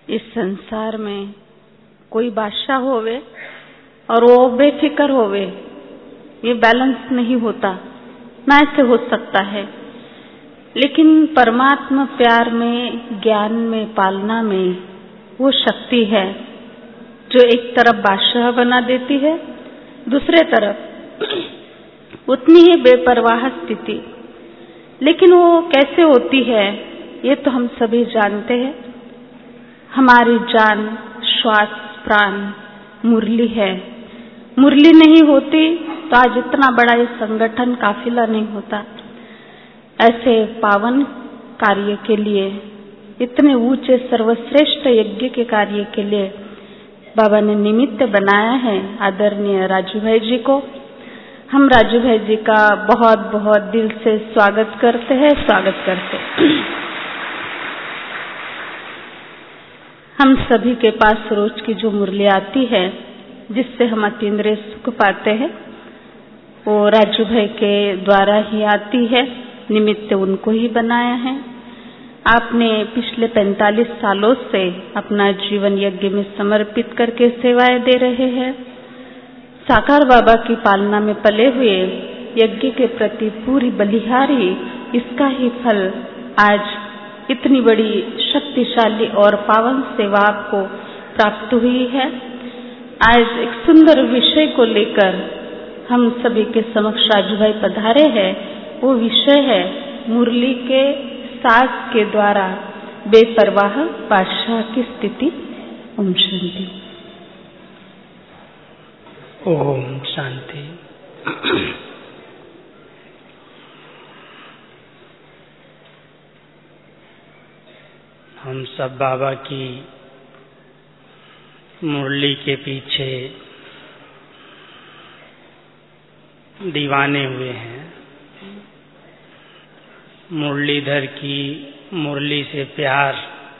इस संसार में कोई बादशाह होवे और वो बेफिक्र होवे, ये बैलेंस नहीं होता, ना ऐसे हो सकता है। लेकिन परमात्मा प्यार में, ज्ञान में, पालना में वो शक्ति है जो एक तरफ बादशाह बना देती है, दूसरे तरफ उतनी ही बेपरवाह स्थिति। लेकिन वो कैसे होती है ये तो हम सभी जानते हैं। हमारी जान, श्वास, प्राण मुरली है। मुरली नहीं होती तो आज इतना बड़ा ये संगठन काफिला नहीं होता। ऐसे पावन कार्य के लिए, इतने ऊंचे सर्वश्रेष्ठ यज्ञ के कार्य के लिए बाबा ने निमित्त बनाया है आदरणीय राजू भाई जी को। हम राजू भाई जी का बहुत बहुत दिल से स्वागत करते हैं, स्वागत करते हैं। हम सभी के पास रोज की जो मुरली आती है जिससे हम अतीन्द्रिय सुख पाते हैं, वो राजू भाई के द्वारा ही आती है, निमित्त उनको ही बनाया है। आपने पिछले 45 सालों से अपना जीवन यज्ञ में समर्पित करके सेवाएं दे रहे हैं। साकार बाबा की पालना में पले हुए, यज्ञ के प्रति पूरी बलिहारी, इसका ही फल आज इतनी बड़ी शक्तिशाली और पावन सेवा आपको प्राप्त हुई है। आज एक सुंदर विषय को लेकर हम सभी के समक्ष राजू भाई पधारे हैं। वो विषय है मुरली के साज के द्वारा बेपरवाह बादशाह की स्थिति। ओम शांति। ओम शांति। हम सब बाबा की मुरली के पीछे दीवाने हुए हैं। मुरलीधर की मुरली से प्यार,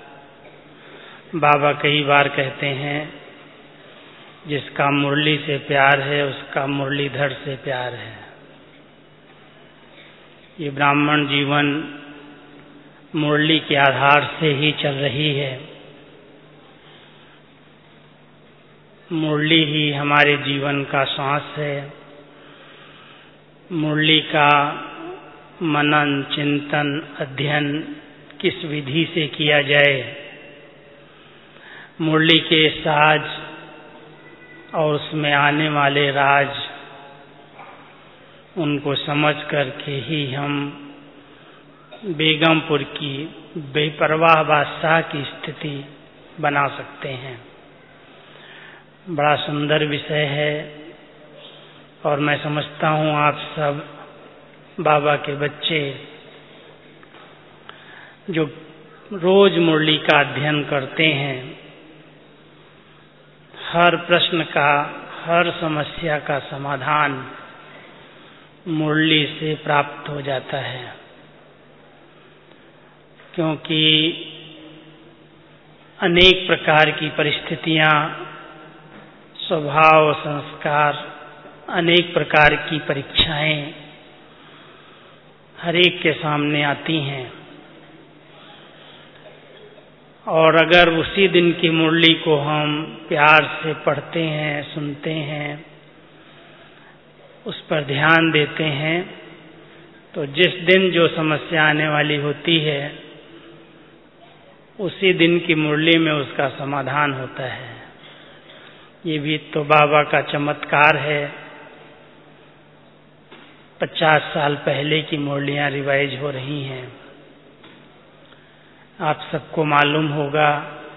बाबा कई बार कहते हैं जिसका मुरली से प्यार है उसका मुरलीधर से प्यार है। ये ब्राह्मण जीवन मुरली के आधार से ही चल रही है। मुरली ही हमारे जीवन का श्वास है। मुरली का मनन, चिंतन, अध्ययन किस विधि से किया जाए, मुरली के साज और उसमें आने वाले राज, उनको समझ करके ही हम बेगमपुर की बेपरवाह बादशाह की स्थिति बना सकते हैं। बड़ा सुंदर विषय है और मैं समझता हूँ आप सब बाबा के बच्चे जो रोज मुरली का अध्ययन करते हैं, हर प्रश्न का, हर समस्या का समाधान मुरली से प्राप्त हो जाता है। क्योंकि अनेक प्रकार की परिस्थितियां, स्वभाव, संस्कार, अनेक प्रकार की परीक्षाएं हर एक के सामने आती हैं। और अगर उसी दिन की मुरली को हम प्यार से पढ़ते हैं, सुनते हैं, उस पर ध्यान देते हैं, तो जिस दिन जो समस्या आने वाली होती है उसी दिन की मुरली में उसका समाधान होता है। ये भी तो बाबा का चमत्कार है। 50 साल पहले की मुरलियां रिवाइज हो रही हैं। आप सबको मालूम होगा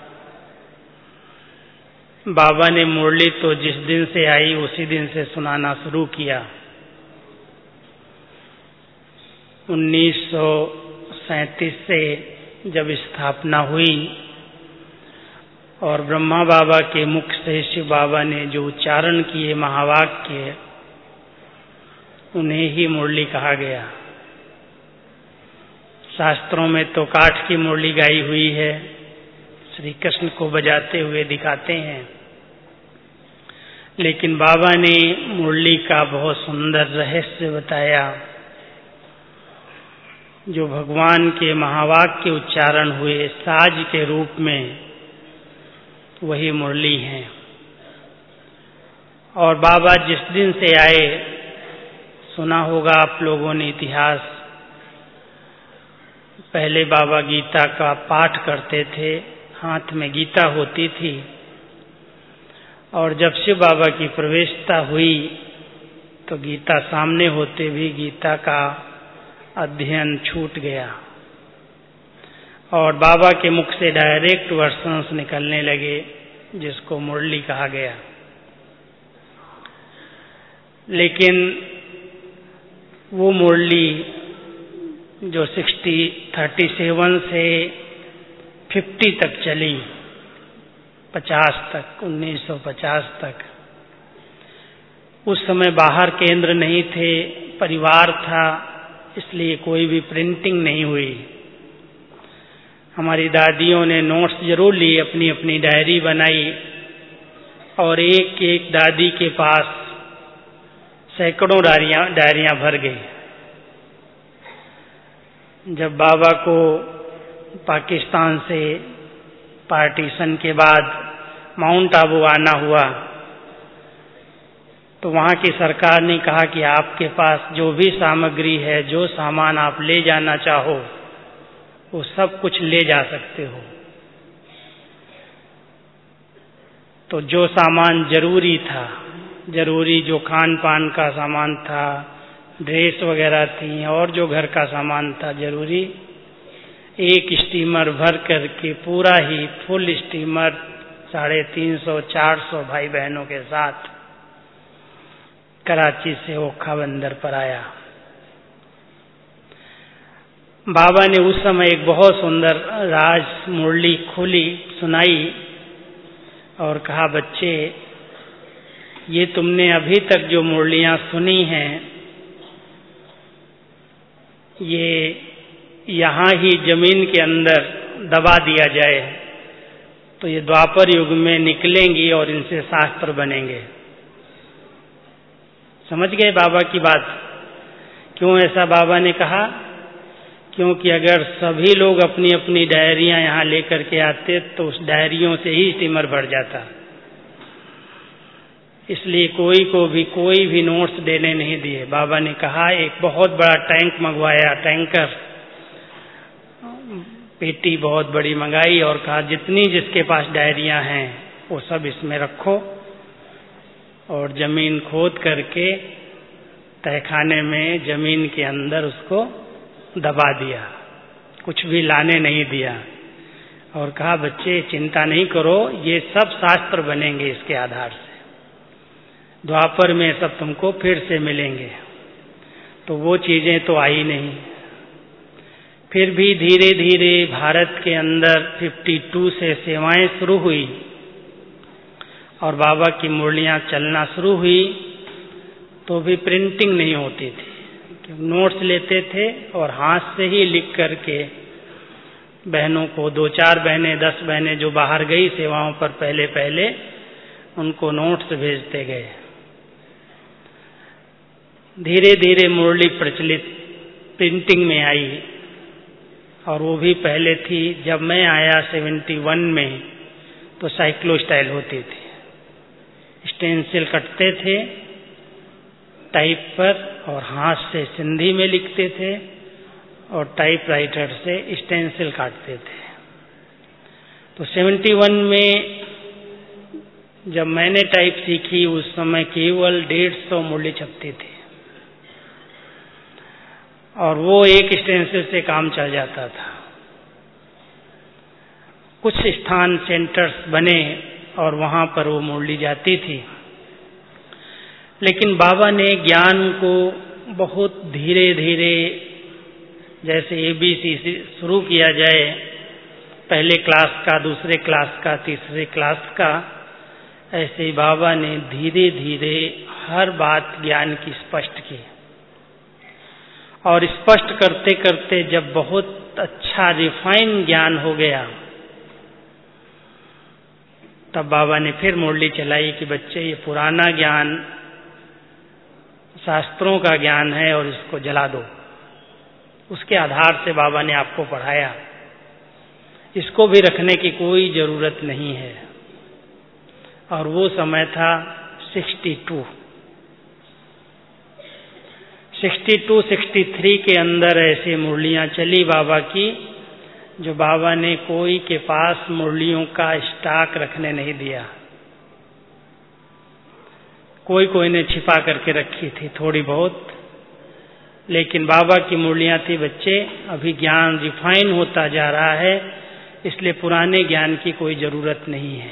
बाबा ने मुरली तो जिस दिन से आई उसी दिन से सुनाना शुरू किया। 1937 से जब स्थापना हुई और ब्रह्मा बाबा के मुख से शिव बाबा ने जो उच्चारण किए महावाक्य, उन्हें ही मुरली कहा गया। शास्त्रों में तो काठ की मुरली गाई हुई है, श्री कृष्ण को बजाते हुए दिखाते हैं, लेकिन बाबा ने मुरली का बहुत सुंदर रहस्य बताया। जो भगवान के महावाक्य उच्चारण हुए साज के रूप में, वही मुरली है। और बाबा जिस दिन से आए, सुना होगा आप लोगों ने इतिहास, पहले बाबा गीता का पाठ करते थे, हाथ में गीता होती थी, और जब शिव बाबा की प्रवेशता हुई तो गीता सामने होते भी गीता का अध्ययन छूट गया और बाबा के मुख से डायरेक्ट वर्शंस निकलने लगे, जिसको मुरली कहा गया। लेकिन वो मुरली जो 37 से 50 तक चली, 50 तक, 1950 तक, उस समय बाहर केंद्र नहीं थे, परिवार था, इसलिए कोई भी प्रिंटिंग नहीं हुई। हमारी दादियों ने नोट्स जरूर लिए, अपनी अपनी डायरी बनाई, और एक एक दादी के पास सैकड़ों डायरियां भर गई। जब बाबा को पाकिस्तान से पार्टीशन के बाद माउंट आबू आना हुआ तो वहाँ की सरकार ने कहा कि आपके पास जो भी सामग्री है, जो सामान आप ले जाना चाहो, वो सब कुछ ले जा सकते हो। तो जो सामान जरूरी था, जरूरी जो खान पान का सामान था, ड्रेस वगैरह थी, और जो घर का सामान था जरूरी, एक स्टीमर भर करके पूरा ही फुल स्टीमर 350-400 भाई बहनों के साथ कराची से ओखा बंदर पर आया। बाबा ने उस समय एक बहुत सुंदर राज मुरली खोली, सुनाई और कहा, बच्चे, ये तुमने अभी तक जो मुरलियां सुनी हैं, ये यहाँ ही जमीन के अंदर दबा दिया जाए तो ये द्वापर युग में निकलेंगी और इनसे शास्त्र बनेंगे। समझ गए बाबा की बात? क्यों ऐसा बाबा ने कहा? क्योंकि अगर सभी लोग अपनी अपनी डायरियां यहाँ लेकर के आते तो उस डायरियों से ही स्टीमर भर जाता। इसलिए कोई भी नोट्स देने नहीं दिए। बाबा ने कहा, एक बहुत बड़ा टैंक मंगवाया, टैंकर, पेटी बहुत बड़ी मंगाई, और कहा जितनी जिसके पास डायरियां हैं वो सब इसमें रखो, और जमीन खोद करके तहखाने में जमीन के अंदर उसको दबा दिया, कुछ भी लाने नहीं दिया, और कहा, बच्चे चिंता नहीं करो, ये सब शास्त्र बनेंगे इसके आधार से, द्वापर में सब तुमको फिर से मिलेंगे। तो वो चीजें तो आई नहीं। फिर भी धीरे धीरे भारत के अंदर 52 से सेवाएं शुरू हुई और बाबा की मुरलियां चलना शुरू हुई, तो भी प्रिंटिंग नहीं होती थी। नोट्स लेते थे और हाथ से ही लिख करके बहनों को, 2-4 बहनें, 10 बहनें जो बाहर गई सेवाओं पर पहले उनको नोट्स भेजते गए। धीरे धीरे मुरली प्रचलित प्रिंटिंग में आई, और वो भी पहले थी। जब मैं आया 71 में तो साइक्लो स्टाइल होती थी, स्टेंसिल कटते थे टाइप पर और हाथ से सिंधी में लिखते थे और टाइपराइटर से स्टेंसिल काटते थे। तो 71 में जब मैंने टाइप सीखी, उस समय केवल 150 मुरली छपती थी और वो एक स्टेंसिल से काम चल जाता था। कुछ स्थान सेंटर्स बने और वहां पर वो मुरली जाती थी। लेकिन बाबा ने ज्ञान को बहुत धीरे धीरे, जैसे ABC से शुरू किया जाए, पहले क्लास का, दूसरे क्लास का, तीसरे क्लास का, ऐसे ही बाबा ने धीरे धीरे हर बात ज्ञान की स्पष्ट की। और स्पष्ट करते करते जब बहुत अच्छा रिफाइन ज्ञान हो गया, तब बाबा ने फिर मुरली चलाई कि बच्चे, ये पुराना ज्ञान शास्त्रों का ज्ञान है और इसको जला दो। उसके आधार से बाबा ने आपको पढ़ाया, इसको भी रखने की कोई जरूरत नहीं है। और वो समय था 62, 63 के अंदर ऐसी मुरलियां चली बाबा की, जो बाबा ने कोई के पास मुरलियों का स्टॉक रखने नहीं दिया। कोई ने छिपा करके रखी थी थोड़ी बहुत, लेकिन बाबा की मुरलियां थी। बच्चे, अभी ज्ञान रिफाइन होता जा रहा है, इसलिए पुराने ज्ञान की कोई जरूरत नहीं है।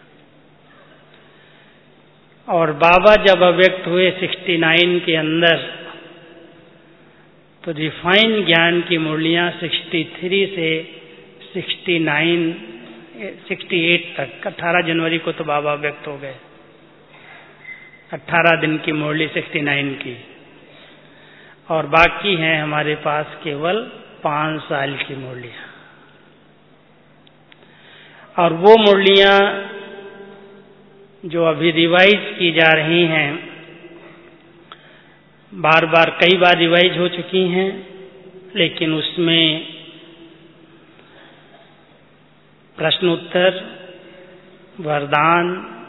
और बाबा जब अव्यक्त हुए 69 के अंदर, तो रिफाइन ज्ञान की मुरलियां 63 से 68 तक, 18 जनवरी को तो बाबा व्यक्त हो गए। 18 दिन की मुरली 69 की, और बाकी हैं हमारे पास केवल 5 साल की मुरलियां। और वो मुरलियां जो अभी रिवाइज की जा रही हैं, कई बार रिवाइज हो चुकी हैं, लेकिन उसमें प्रश्न उत्तर, वरदान,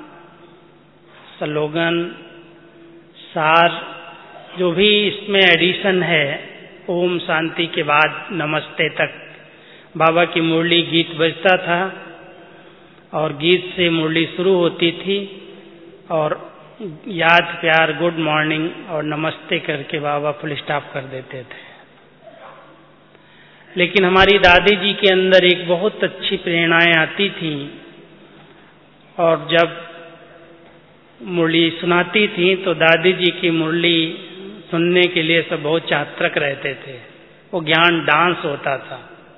स्लोगन, सार, जो भी इसमें एडिशन है, ओम शांति के बाद नमस्ते तक बाबा की मुरली गीत बजता था, और गीत से मुरली शुरू होती थी, और याद प्यार गुड मॉर्निंग और नमस्ते करके बाबा फुल स्टॉप कर देते थे। लेकिन हमारी दादी जी के अंदर एक बहुत अच्छी प्रेरणाएं आती थी, और जब मुरली सुनाती थी तो दादी जी की मुरली सुनने के लिए सब बहुत चातक रहते थे। वो ज्ञान डांस होता था,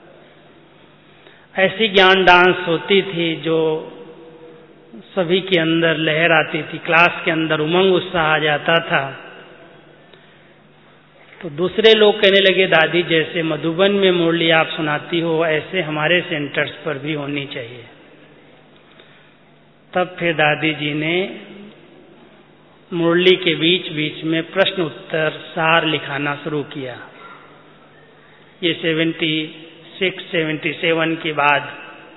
ऐसी ज्ञान डांस होती थी जो सभी के अंदर लहर आती थी, क्लास के अंदर उमंग उत्साह आ जाता था। तो दूसरे लोग कहने लगे, दादी जैसे मधुबन में मुरली आप सुनाती हो, ऐसे हमारे सेंटर्स पर भी होनी चाहिए। तब फिर दादी जी ने मुरली के बीच बीच में प्रश्न उत्तर सार लिखाना शुरू किया। ये 76, 77 के बाद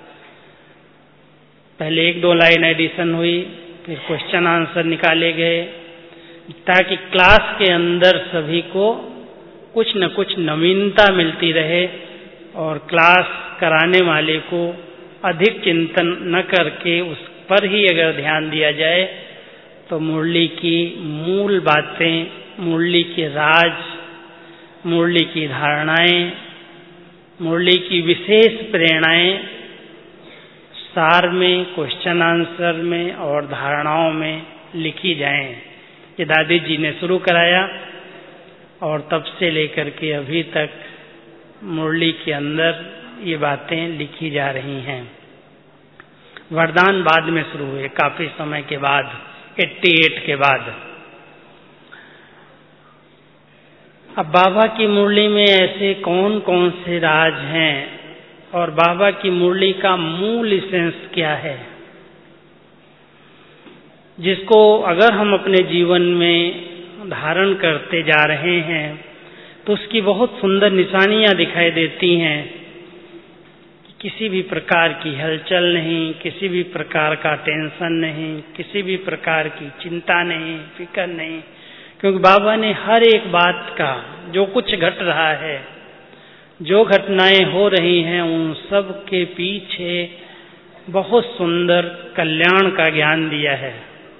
पहले 1-2 लाइन एडिशन हुई, फिर क्वेश्चन आंसर निकाले गए, ताकि क्लास के अंदर सभी को कुछ न कुछ नवीनता मिलती रहे, और क्लास कराने वाले को अधिक चिंतन न करके उस पर ही अगर ध्यान दिया जाए, तो मुरली की मूल बातें, मुरली के राज, मुरली की धारणाएं, मुरली की विशेष प्रेरणाएं सार में, क्वेश्चन आंसर में और धारणाओं में लिखी जाएं। ये दादी जी ने शुरू कराया, और तब से लेकर के अभी तक मुरली के अंदर ये बातें लिखी जा रही हैं। वरदान बाद में शुरू हुए, काफी समय के बाद, 88 के बाद। अब बाबा की मुरली में ऐसे कौन कौन से राज हैं, और बाबा की मुरली का मूल इसेंस क्या है, जिसको अगर हम अपने जीवन में धारण करते जा रहे हैं तो उसकी बहुत सुंदर निशानियां दिखाई देती हैं। किसी भी प्रकार की हलचल नहीं, किसी भी प्रकार का टेंशन नहीं, किसी भी प्रकार की चिंता नहीं, फिक्र नहीं, क्योंकि बाबा ने हर एक बात का, जो कुछ घट रहा है, जो घटनाएं हो रही हैं, उन सब के पीछे बहुत सुंदर कल्याण का ज्ञान दिया है।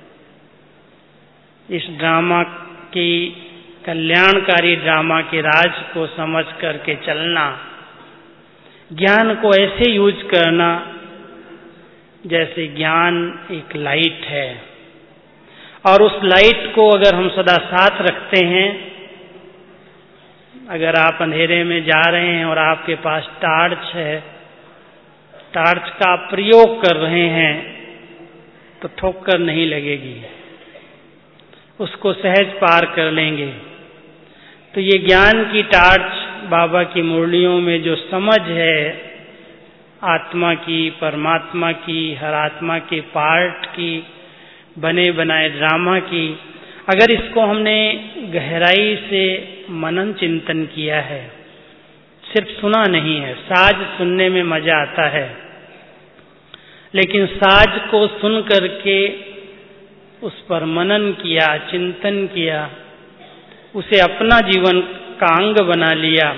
इस ड्रामा की, कल्याणकारी ड्रामा के राज को समझ करके चलना, ज्ञान को ऐसे यूज करना जैसे ज्ञान एक लाइट है, और उस लाइट को अगर हम सदा साथ रखते हैं, अगर आप अंधेरे में जा रहे हैं और आपके पास टार्च है, टार्च का प्रयोग कर रहे हैं, तो ठोकर नहीं लगेगी, उसको सहज पार कर लेंगे। तो ये ज्ञान की टार्च, बाबा की मुरलियों में जो समझ है आत्मा की, परमात्मा की, हर आत्मा के पार्ट की, बने बनाए ड्रामा की, अगर इसको हमने गहराई से मनन चिंतन किया है, सिर्फ सुना नहीं है, साज सुनने में मजा आता है, लेकिन साज को सुन करके उस पर मनन किया, चिंतन किया, उसे अपना जीवन का अंग बना लिया,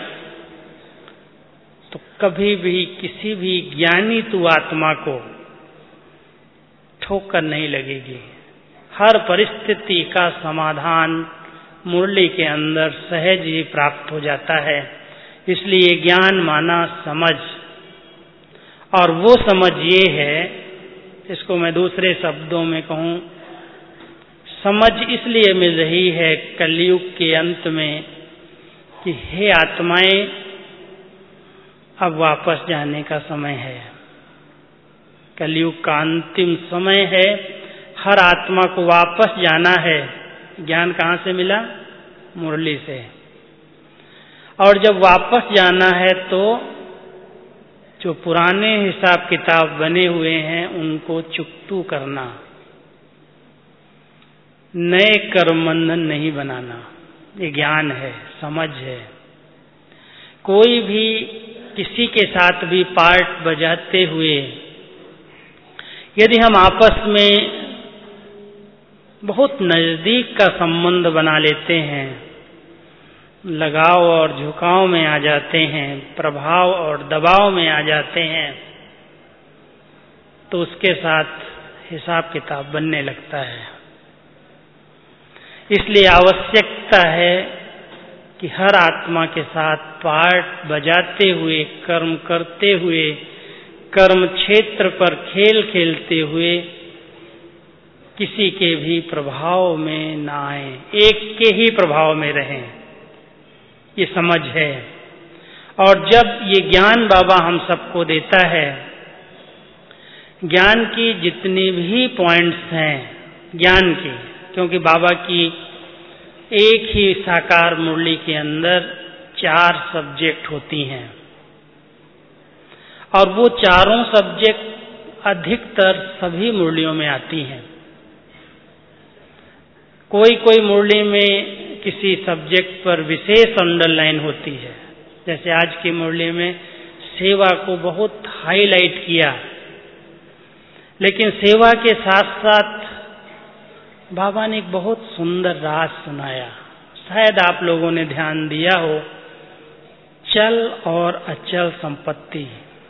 तो कभी भी किसी भी ज्ञानी तु आत्मा को ठोकर नहीं लगेगी। हर परिस्थिति का समाधान मुरली के अंदर सहज ही प्राप्त हो जाता है। इसलिए ज्ञान माना समझ, और वो समझ ये है, इसको मैं दूसरे शब्दों में कहूँ, समझ इसलिए मिल रही है कलयुग के अंत में कि हे आत्माएं, अब वापस जाने का समय है। कलयुग का अंतिम समय है, हर आत्मा को वापस जाना है। ज्ञान कहाँ से मिला? मुरली से। और जब वापस जाना है तो जो पुराने हिसाब किताब बने हुए हैं उनको चुकतू करना, नए कर्म बंधन नहीं बनाना। ये ज्ञान है, समझ है। कोई भी किसी के साथ भी पार्ट बजाते हुए यदि हम आपस में बहुत नजदीक का संबंध बना लेते हैं, लगाव और झुकाव में आ जाते हैं, प्रभाव और दबाव में आ जाते हैं, तो उसके साथ हिसाब किताब बनने लगता है। इसलिए आवश्यकता है कि हर आत्मा के साथ पार्ट बजाते हुए, कर्म करते हुए, कर्म क्षेत्र पर खेल खेलते हुए किसी के भी प्रभाव में ना आए, एक के ही प्रभाव में रहें। ये समझ है। और जब ये ज्ञान बाबा हम सबको देता है, ज्ञान की जितनी भी पॉइंट्स हैं ज्ञान की, क्योंकि बाबा की एक ही साकार मुरली के अंदर 4 सब्जेक्ट होती हैं, और वो चारों सब्जेक्ट अधिकतर सभी मुरलियों में आती हैं। कोई कोई मुरली में किसी सब्जेक्ट पर विशेष अंडरलाइन होती है, जैसे आज की मुरली में सेवा को बहुत हाईलाइट किया, लेकिन सेवा के साथ साथ बाबा ने एक बहुत सुंदर राज सुनाया। शायद आप लोगों ने ध्यान दिया हो, चल और अचल संपत्ति।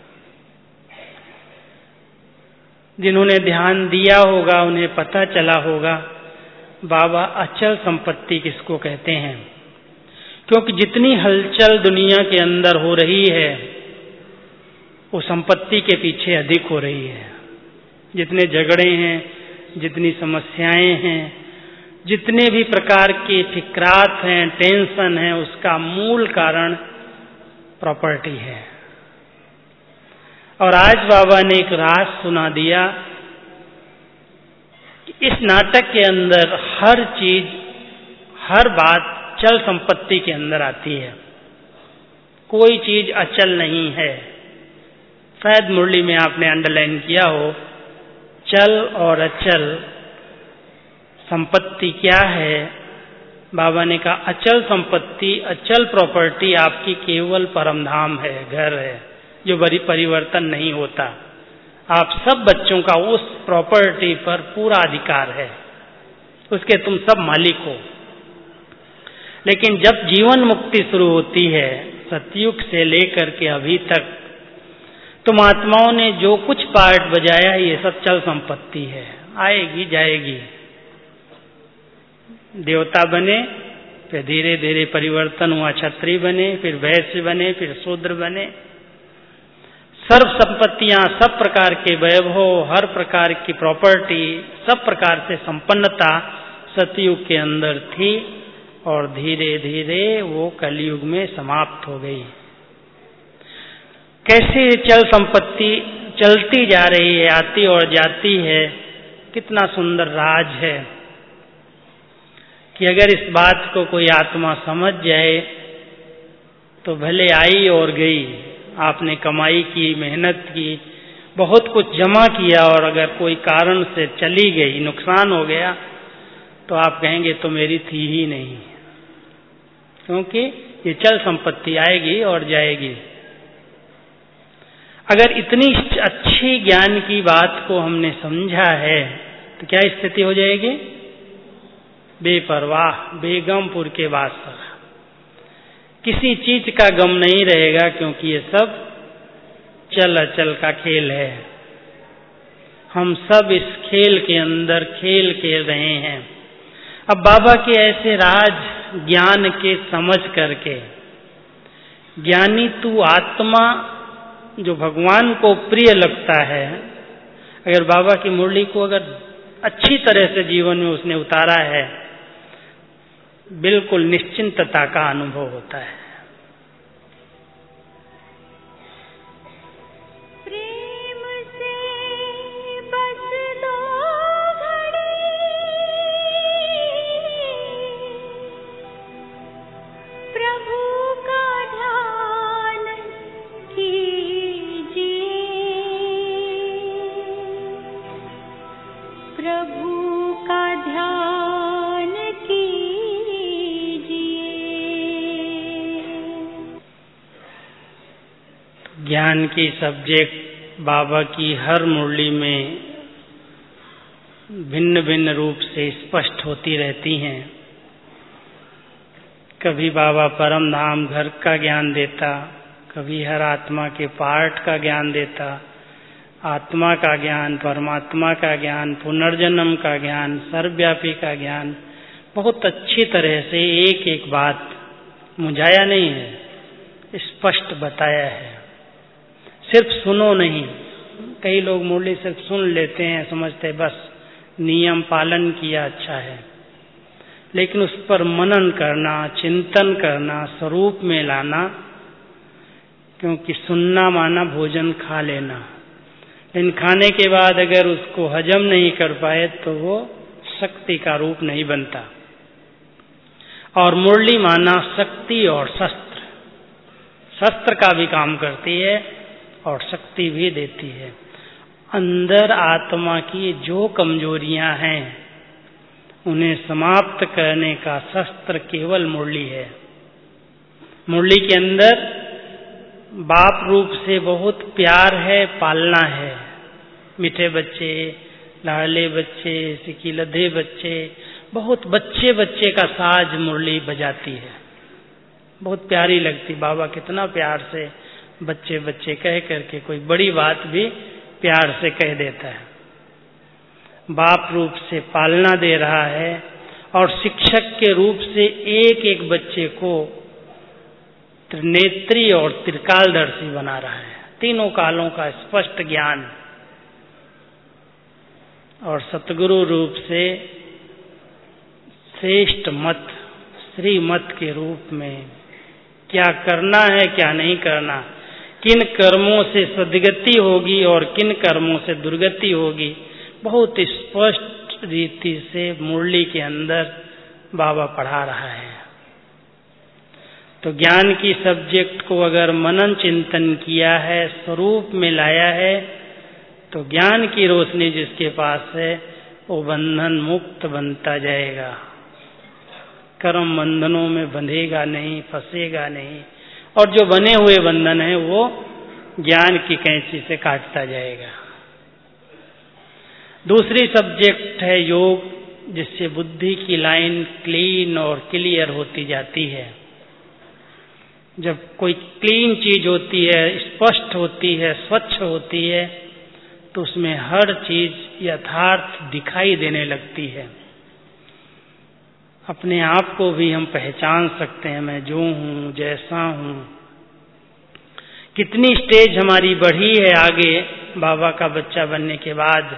जिन्होंने ध्यान दिया होगा उन्हें पता चला होगा बाबा अचल संपत्ति किसको कहते हैं, क्योंकि जितनी हलचल दुनिया के अंदर हो रही है वो संपत्ति के पीछे अधिक हो रही है। जितने झगड़े हैं, जितनी समस्याएं हैं, जितने भी प्रकार के फिक्रात हैं, टेंशन हैं, उसका मूल कारण प्रॉपर्टी है। और आज बाबा ने एक राज सुना दिया कि इस नाटक के अंदर हर चीज, हर बात चल संपत्ति के अंदर आती है, कोई चीज अचल नहीं है। शायद मुरली में आपने अंडरलाइन किया हो, चल और अचल संपत्ति क्या है। बाबा ने कहा अचल संपत्ति, अचल प्रॉपर्टी आपकी केवल परमधाम है, घर है, जो बड़ी परिवर्तन नहीं होता। आप सब बच्चों का उस प्रॉपर्टी पर पूरा अधिकार है, उसके तुम सब मालिक हो। लेकिन जब जीवन मुक्ति शुरू होती है, सतयुग से लेकर के अभी तक, तुम आत्माओं ने जो कुछ पार्ट बजाया ये सब चल संपत्ति है, आएगी जाएगी। देवता बने, फिर धीरे धीरे परिवर्तन हुआ, क्षत्रिय बने, फिर वैश्य बने, फिर शूद्र बने। सर्व संपत्तियां, सब प्रकार के वैभव, हर प्रकार की प्रॉपर्टी, सब प्रकार से संपन्नता सतयुग के अंदर थी, और धीरे धीरे वो कलयुग में समाप्त हो गई। कैसे चल संपत्ति चलती जा रही है, आती और जाती है। कितना सुंदर राज है कि अगर इस बात को कोई आत्मा समझ जाए तो भले आई और गई, आपने कमाई की, मेहनत की, बहुत कुछ जमा किया, और अगर कोई कारण से चली गई, नुकसान हो गया, तो आप कहेंगे तो मेरी थी ही नहीं, क्योंकि ये चल संपत्ति आएगी और जाएगी। अगर इतनी अच्छी अच्छी ज्ञान की बात को हमने समझा है तो क्या स्थिति हो जाएगी? बेपरवाह, बेगमपुर के बादशाह, किसी चीज का गम नहीं रहेगा, क्योंकि ये सब चल अचल का खेल है। हम सब इस खेल के अंदर खेल खेल रहे हैं। अब बाबा के ऐसे राज ज्ञान के समझ करके, ज्ञानी तू आत्मा जो भगवान को प्रिय लगता है, अगर बाबा की मुरली को अगर अच्छी तरह से जीवन में उसने उतारा है, बिल्कुल निश्चिंतता का अनुभव होता है। प्रेम से बस दो घड़ी प्रभु का ध्यान कीजिए, प्रभु का ध्यान कीजिए। ज्ञान की सब्जेक्ट बाबा की हर मुरली में भिन्न भिन्न रूप से स्पष्ट होती रहती हैं। कभी बाबा परम धाम घर का ज्ञान देता, कभी हर आत्मा के पार्ट का ज्ञान देता, आत्मा का ज्ञान, परमात्मा का ज्ञान, पुनर्जन्म का ज्ञान, सर्वव्यापी का ज्ञान, बहुत अच्छी तरह से एक एक बात मुझाया नहीं है, स्पष्ट बताया है। सिर्फ सुनो नहीं, कई लोग मुरली सिर्फ सुन लेते हैं, समझते बस नियम पालन किया अच्छा है, लेकिन उस पर मनन करना, चिंतन करना, स्वरूप में लाना, क्योंकि सुनना माना भोजन खा लेना, लेकिन खाने के बाद अगर उसको हजम नहीं कर पाए तो वो शक्ति का रूप नहीं बनता। और मुरली माना शक्ति और शस्त्र, शस्त्र का भी काम करती है और शक्ति भी देती है। अंदर आत्मा की जो कमजोरियां हैं उन्हें समाप्त करने का शस्त्र केवल मुरली है। मुरली के अंदर बाप रूप से बहुत प्यार है, पालना है। मीठे बच्चे, लाडले बच्चे, सिकीलधे बच्चे, बहुत बच्चे बच्चे का साज मुरली बजाती है, बहुत प्यारी लगती। बाबा कितना प्यार से बच्चे बच्चे कह करके कोई बड़ी बात भी प्यार से कह देता है। बाप रूप से पालना दे रहा है और शिक्षक के रूप से एक एक बच्चे को त्रिनेत्री और त्रिकालदर्शी बना रहा है। तीनों कालों का स्पष्ट ज्ञान, और सतगुरु रूप से श्रेष्ठ मत, श्रीमत के रूप में क्या करना है क्या नहीं करना, किन कर्मों से सद्गति होगी और किन कर्मों से दुर्गति होगी, बहुत स्पष्ट रीति से मुरली के अंदर बाबा पढ़ा रहा है। तो ज्ञान की सब्जेक्ट को अगर मनन चिंतन किया है, स्वरूप में लाया है, तो ज्ञान की रोशनी जिसके पास है वो बंधन मुक्त बनता जाएगा, कर्म बंधनों में बंधेगा नहीं, फंसेगा नहीं, और जो बने हुए बंधन है वो ज्ञान की कैंची से काटता जाएगा। दूसरी सब्जेक्ट है योग, जिससे बुद्धि की लाइन क्लीन और क्लियर होती जाती है। जब कोई क्लीन चीज होती है, स्पष्ट होती है, स्वच्छ होती है, तो उसमें हर चीज यथार्थ दिखाई देने लगती है। अपने आप को भी हम पहचान सकते हैं, मैं जो हूँ, जैसा हूँ। कितनी स्टेज हमारी बढ़ी है आगे बाबा का बच्चा बनने के बाद,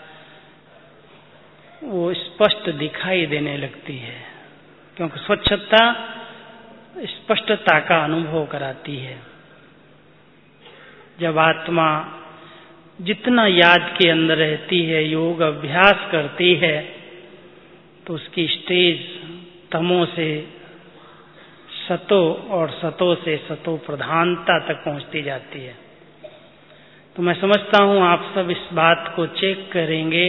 वो स्पष्ट दिखाई देने लगती है, क्योंकि स्वच्छता स्पष्टता का अनुभव कराती है। जब आत्मा जितना याद के अंदर रहती है, योग अभ्यास करती है, तो उसकी स्टेज तमो से सतो और सतो से सतो प्रधानता तक पहुंचती जाती है। तो मैं समझता हूं आप सब इस बात को चेक करेंगे।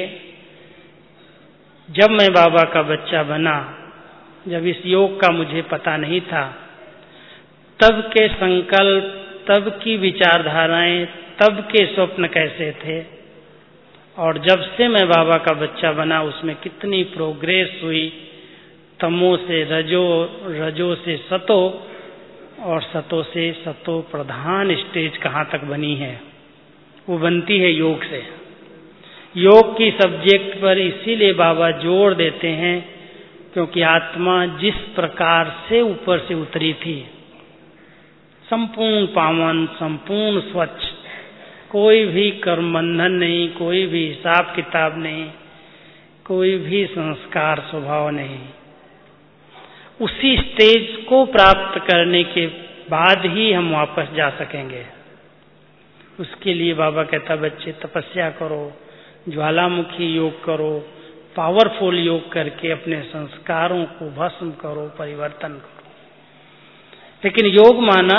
जब मैं बाबा का बच्चा बना, जब इस योग का मुझे पता नहीं था, तब के संकल्प, तब की विचारधाराएं, तब के स्वप्न कैसे थे और जब से मैं बाबा का बच्चा बना उसमें कितनी प्रोग्रेस हुई। तमो से रजो, रजो से सतो और सतो से सतो प्रधान स्टेज कहाँ तक बनी है, वो बनती है योग से। योग की सब्जेक्ट पर इसीलिए बाबा जोर देते हैं क्योंकि आत्मा जिस प्रकार से ऊपर से उतरी थी, संपूर्ण पावन, संपूर्ण स्वच्छ, कोई भी कर्म बंधन नहीं, कोई भी हिसाब किताब नहीं, कोई भी संस्कार स्वभाव नहीं, उसी स्टेज को प्राप्त करने के बाद ही हम वापस जा सकेंगे। उसके लिए बाबा कहता बच्चे तपस्या करो, ज्वालामुखी योग करो, पावरफुल योग करके अपने संस्कारों को भस्म करो, परिवर्तन करो। लेकिन योग माना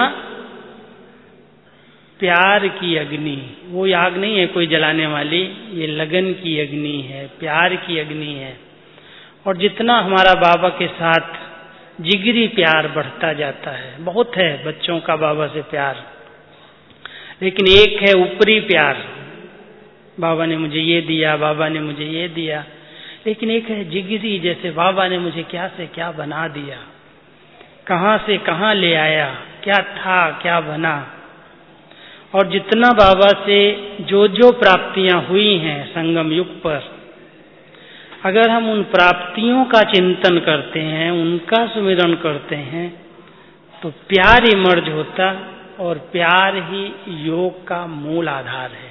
प्यार की अग्नि, वो आग नहीं है कोई जलाने वाली, ये लगन की अग्नि है, प्यार की अग्नि है। और जितना हमारा बाबा के साथ जिगरी प्यार बढ़ता जाता है, बहुत है बच्चों का बाबा से प्यार, लेकिन एक है ऊपरी प्यार, बाबा ने मुझे ये दिया, बाबा ने मुझे ये दिया। लेकिन एक है जिगरी, जैसे बाबा ने मुझे क्या से क्या बना दिया, कहाँ से कहाँ ले आया, क्या था क्या बना। और जितना बाबा से जो जो प्राप्तियां हुई हैं संगम युग पर, अगर हम उन प्राप्तियों का चिंतन करते हैं, उनका सुमिरन करते हैं, तो प्यार इमर्ज होता और प्यार ही योग का मूल आधार है।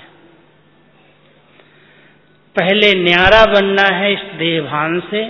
पहले न्यारा बनना है इस देहभान से।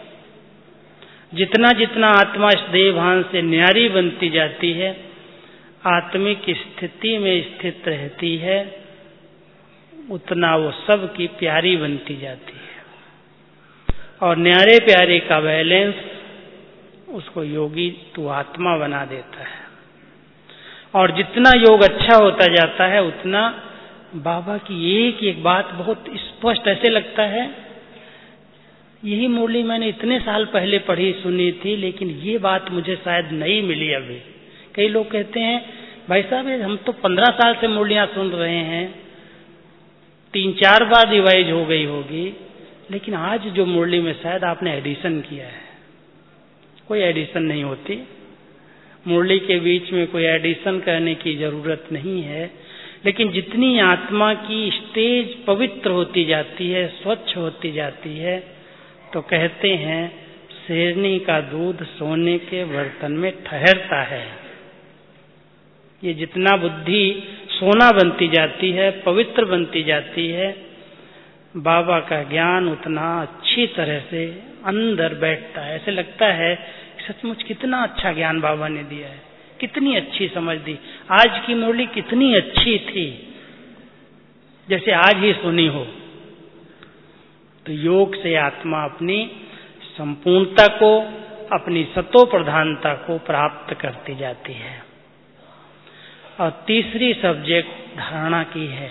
जितना जितना आत्मा इस देहभान से न्यारी बनती जाती है, आत्मिक स्थिति में स्थित रहती है, उतना वो सब की प्यारी बनती जाती है। और न्यारे प्यारे का बैलेंस उसको योगी तू आत्मा बना देता है। और जितना योग अच्छा होता जाता है, उतना बाबा की एक एक बात बहुत स्पष्ट ऐसे लगता है, यही मुरली मैंने इतने साल पहले पढ़ी सुनी थी, लेकिन ये बात मुझे शायद नहीं मिली अभी। कई लोग कहते हैं भाई साहब हम तो 15 साल से मुरलियां सुन रहे हैं, 3-4 बार रिवाइज हो गई होगी, लेकिन आज जो मुरली में शायद आपने एडिशन किया है। कोई एडिशन नहीं होती, मुरली के बीच में कोई एडिशन करने की जरूरत नहीं है। लेकिन जितनी आत्मा की स्टेज पवित्र होती जाती है, स्वच्छ होती जाती है, तो कहते हैं शेरनी का दूध सोने के बर्तन में ठहरता है। ये जितना बुद्धि सोना बनती जाती है, पवित्र बनती जाती है, बाबा का ज्ञान उतना अच्छी तरह से अंदर बैठता है। ऐसे लगता है सचमुच कितना अच्छा ज्ञान बाबा ने दिया है, कितनी अच्छी समझ दी। आज की मुरली कितनी अच्छी थी, जैसे आज ही सुनी हो। तो योग से आत्मा अपनी संपूर्णता को, अपनी सतो प्रधानता को प्राप्त करती जाती है। और तीसरी सब्जेक्ट धारणा की है।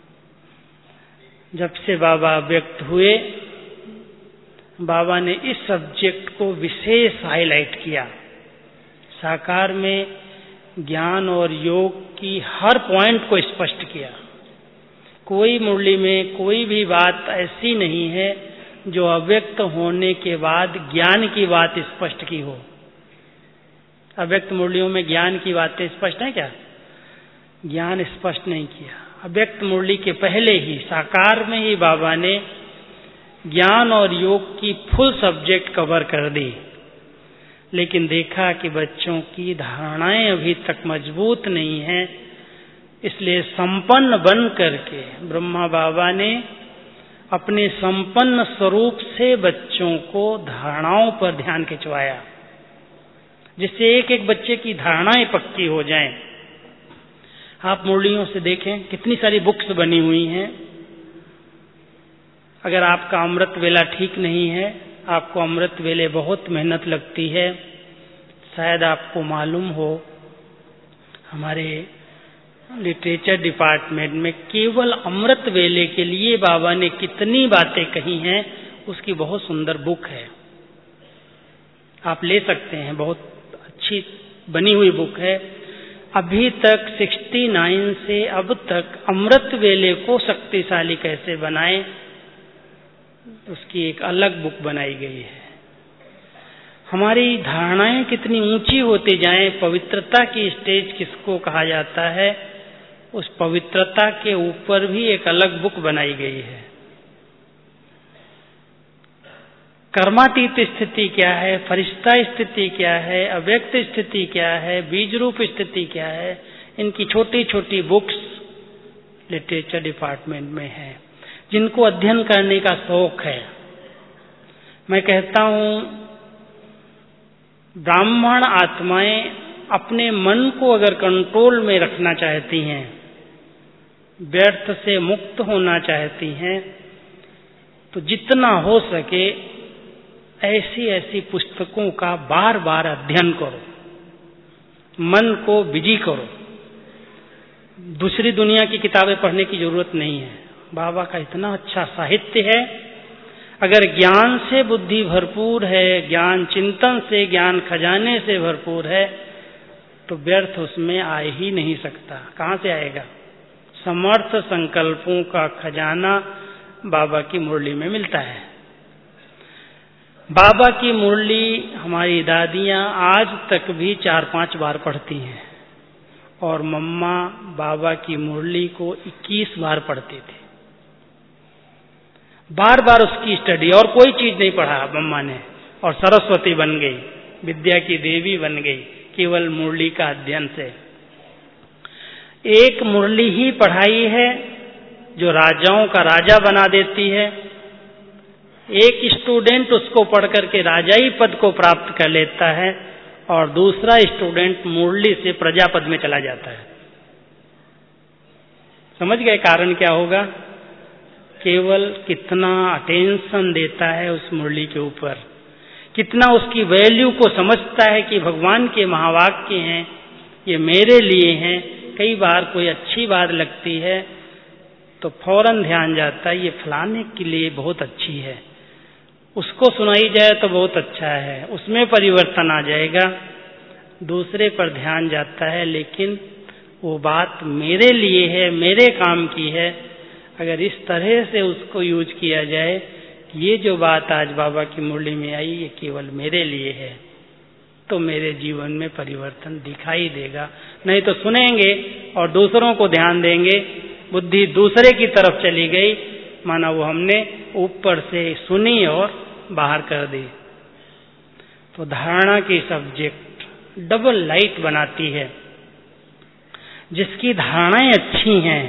जब से बाबा व्यक्त हुए, बाबा ने इस सब्जेक्ट को विशेष हाईलाइट किया। साकार में ज्ञान और योग की हर पॉइंट को स्पष्ट किया। कोई मुरली में कोई भी बात ऐसी नहीं है जो अव्यक्त होने के बाद ज्ञान की बात स्पष्ट की हो। अव्यक्त मुरलियों में ज्ञान की बातें स्पष्ट है क्या? ज्ञान स्पष्ट नहीं किया। अव्यक्त मुरली के पहले ही साकार में ही बाबा ने ज्ञान और योग की फुल सब्जेक्ट कवर कर दी। लेकिन देखा कि बच्चों की धारणाएं अभी तक मजबूत नहीं हैं, इसलिए संपन्न बन करके ब्रह्मा बाबा ने अपने संपन्न स्वरूप से बच्चों को धारणाओं पर ध्यान खिंचवाया, जिससे एक एक बच्चे की धारणाएं पक्की हो जाएं। आप मुरलियों से देखें कितनी सारी बुक्स बनी हुई हैं। अगर आपका अमृत वेला ठीक नहीं है, आपको अमृत वेले बहुत मेहनत लगती है, शायद आपको मालूम हो हमारे लिटरेचर डिपार्टमेंट में केवल अमृत वेले के लिए बाबा ने कितनी बातें कही हैं, उसकी बहुत सुंदर बुक है, आप ले सकते हैं। बहुत अच्छी बनी हुई बुक है। अभी तक 69 से अब तक अमृत वेले को शक्तिशाली कैसे बनाएं, उसकी एक अलग बुक बनाई गई है। हमारी धारणाएं कितनी ऊंची होती जाएं, पवित्रता की स्टेज किसको कहा जाता है, उस पवित्रता के ऊपर भी एक अलग बुक बनाई गई है। कर्मातीत स्थिति क्या है, फरिश्ता स्थिति क्या है, अव्यक्त स्थिति क्या है, बीज रूप स्थिति क्या है, इनकी छोटी छोटी बुक्स लिटरेचर डिपार्टमेंट में है, जिनको अध्ययन करने का शौक है। मैं कहता हूं ब्राह्मण आत्माएं अपने मन को अगर कंट्रोल में रखना चाहती हैं, व्यर्थ से मुक्त होना चाहती हैं, तो जितना हो सके ऐसी ऐसी पुस्तकों का बार बार अध्ययन करो, मन को बिजी करो। दूसरी दुनिया की किताबें पढ़ने की जरूरत नहीं है। बाबा का इतना अच्छा साहित्य है। अगर ज्ञान से बुद्धि भरपूर है, ज्ञान चिंतन से, ज्ञान खजाने से भरपूर है, तो व्यर्थ उसमें आ ही नहीं सकता। कहाँ से आएगा? समर्थ संकल्पों का खजाना बाबा की मुरली में मिलता है। बाबा की मुरली हमारी दादियां आज तक भी 4-5 बार पढ़ती हैं, और मम्मा बाबा की मुरली को 21 बार पढ़ती थी। बार बार उसकी स्टडी, और कोई चीज नहीं पढ़ा मम्मा ने, और सरस्वती बन गई, विद्या की देवी बन गई, केवल मुरली का अध्ययन से। एक मुरली ही पढ़ाई है जो राजाओं का राजा बना देती है। एक स्टूडेंट उसको पढ़ करके राजाई पद को प्राप्त कर लेता है, और दूसरा स्टूडेंट मुरली से प्रजापद में चला जाता है। समझ गए कारण क्या होगा? केवल कितना अटेंशन देता है उस मुरली के ऊपर, कितना उसकी वैल्यू को समझता है कि भगवान के महावाक्य हैं, ये मेरे लिए हैं। कई बार कोई अच्छी बात लगती है तो फौरन ध्यान जाता है ये फलाने के लिए बहुत अच्छी है, उसको सुनाई जाए तो बहुत अच्छा है, उसमें परिवर्तन आ जाएगा। दूसरे पर ध्यान जाता है, लेकिन वो बात मेरे लिए है, मेरे काम की है। अगर इस तरह से उसको यूज किया जाए, ये जो बात आज बाबा की मुरली में आई ये केवल मेरे लिए है, तो मेरे जीवन में परिवर्तन दिखाई देगा। नहीं तो सुनेंगे और दूसरों को ध्यान देंगे, बुद्धि दूसरे की तरफ चली गई, माना वो हमने ऊपर से सुनी और बाहर कर दी। तो धारणा की सब्जेक्ट डबल लाइट बनाती है। जिसकी धारणाएं अच्छी हैं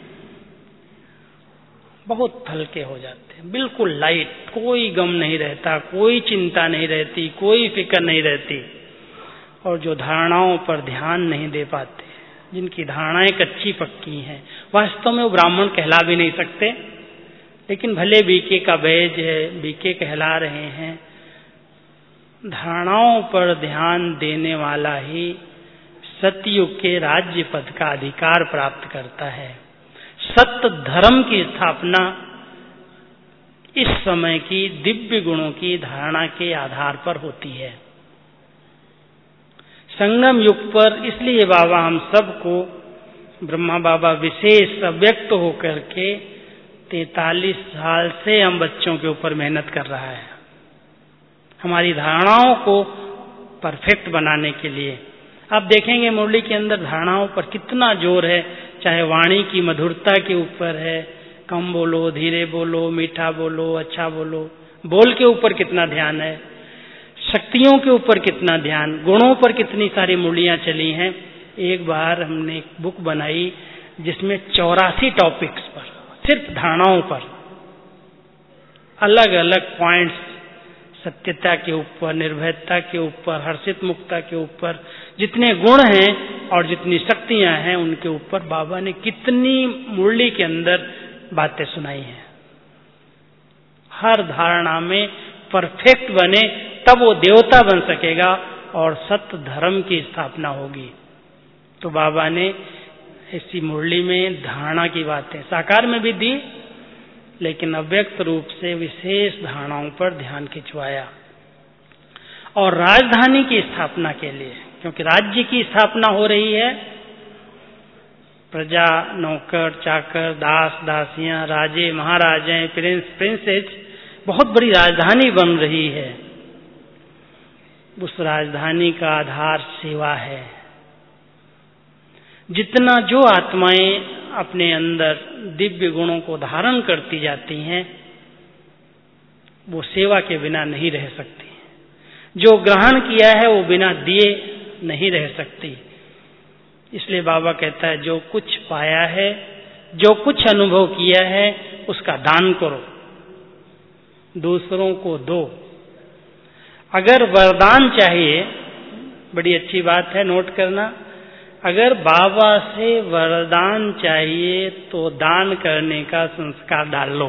बहुत हल्के हो जाते हैं, बिल्कुल लाइट, कोई गम नहीं रहता, कोई चिंता नहीं रहती, कोई फिक्र नहीं रहती। और जो धारणाओं पर ध्यान नहीं दे पाते, जिनकी धारणाएं कच्ची पक्की हैं, वास्तव में वो ब्राह्मण कहला भी नहीं सकते, लेकिन भले बीके का बैज है, बीके कहला रहे हैं। धारणाओं पर ध्यान देने वाला ही सतयुग के राज्य पद का अधिकार प्राप्त करता है। सत्य धर्म की स्थापना इस समय की दिव्य गुणों की धारणा के आधार पर होती है। संगम युग पर इसलिए बाबा हम सबको, ब्रह्मा बाबा विशेष अव्यक्त होकर के 43 साल से हम बच्चों के ऊपर मेहनत कर रहा है, हमारी धारणाओं को परफेक्ट बनाने के लिए। आप देखेंगे मुरली के अंदर धारणाओं पर कितना जोर है, चाहे वाणी की मधुरता के ऊपर है, कम बोलो, धीरे बोलो, मीठा बोलो, अच्छा बोलो, बोल के ऊपर कितना ध्यान है, शक्तियों के ऊपर कितना ध्यान, गुणों पर कितनी सारी मुरलियां चली हैं। एक बार हमने एक बुक बनाई जिसमें 84 टॉपिक्स पर, सिर्फ धारणाओं पर अलग अलग पॉइंट्स, सत्यता के ऊपर, निर्भयता के ऊपर, हर्षित मुक्ता के ऊपर, जितने गुण हैं और जितनी शक्तियां हैं उनके ऊपर बाबा ने कितनी मुरली के अंदर बातें सुनाई हैं। हर धारणा में परफेक्ट बने तब वो देवता बन सकेगा और सत्य धर्म की स्थापना होगी। तो बाबा ने इसी मुरली में धारणा की बातें साकार में भी दी, लेकिन अव्यक्त रूप से विशेष धारणाओं पर ध्यान खिंचवाया। और राजधानी की स्थापना के लिए, क्योंकि राज्य की स्थापना हो रही है, प्रजा, नौकर, चाकर, दास, दासियां, राजे, महाराजे, प्रिंस, प्रिंसेस, बहुत बड़ी राजधानी बन रही है। उस राजधानी का आधार सेवा है। जितना जो आत्माएं अपने अंदर दिव्य गुणों को धारण करती जाती हैं, वो सेवा के बिना नहीं रह सकती। जो ग्रहण किया है वो बिना दिए नहीं रह सकती। इसलिए बाबा कहता है, जो कुछ पाया है, जो कुछ अनुभव किया है, उसका दान करो, दूसरों को दो। अगर वरदान चाहिए, बड़ी अच्छी बात है, नोट करना, अगर बाबा से वरदान चाहिए तो दान करने का संस्कार डाल लो।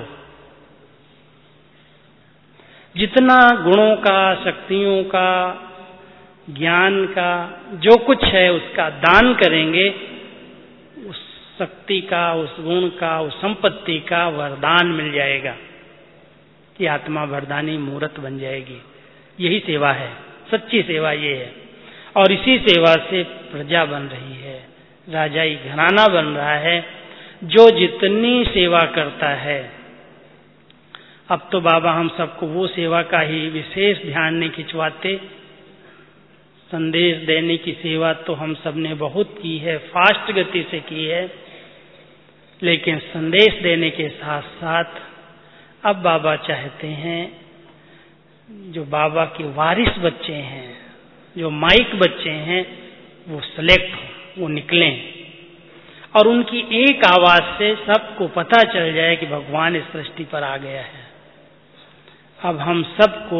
जितना गुणों का, शक्तियों का, ज्ञान का, जो कुछ है उसका दान करेंगे, उस शक्ति का, उस गुण का, उस संपत्ति का वरदान मिल जाएगा कि आत्मा वरदानी मूर्त बन जाएगी। यही सेवा है, सच्ची सेवा ये है। और इसी सेवा से प्रजा बन रही है, राजाई घराना बन रहा है। जो जितनी सेवा करता है, अब तो बाबा हम सबको वो सेवा का ही विशेष ध्यान नहीं खिंचवाते। संदेश देने की सेवा तो हम सब ने बहुत की है, फास्ट गति से की है, लेकिन संदेश देने के साथ साथ अब बाबा चाहते हैं जो बाबा के वारिस बच्चे हैं, जो माइक बच्चे हैं, वो सेलेक्ट हो, वो निकलें और उनकी एक आवाज से सबको पता चल जाए कि भगवान इस सृष्टि पर आ गया है। अब हम सबको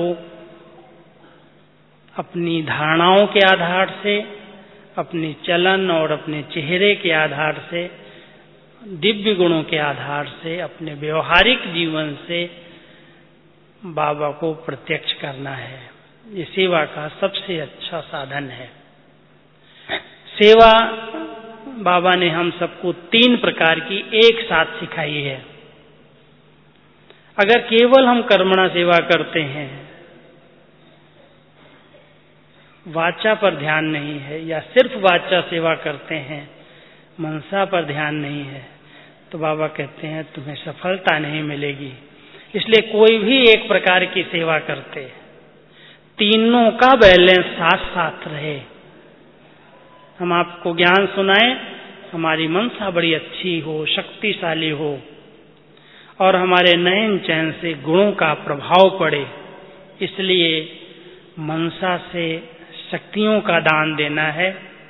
अपनी धारणाओं के आधार से, अपनी चलन और अपने चेहरे के आधार से, दिव्य गुणों के आधार से, अपने व्यवहारिक जीवन से बाबा को प्रत्यक्ष करना है। ये सेवा का सबसे अच्छा साधन है। सेवा बाबा ने हम सबको 3 प्रकार की एक साथ सिखाई है। अगर केवल हम कर्मणा सेवा करते हैं, वाचा पर ध्यान नहीं है, या सिर्फ वाचा सेवा करते हैं, मनसा पर ध्यान नहीं है, तो बाबा कहते हैं तुम्हें सफलता नहीं मिलेगी। इसलिए कोई भी एक प्रकार की सेवा करते, तीनों का बैलेंस साथ साथ रहे। हम आपको ज्ञान सुनाएं, हमारी मनसा बड़ी अच्छी हो, शक्तिशाली हो, और हमारे नयन चैन से गुणों का प्रभाव पड़े। इसलिए मनसा से शक्तियों का दान देना है,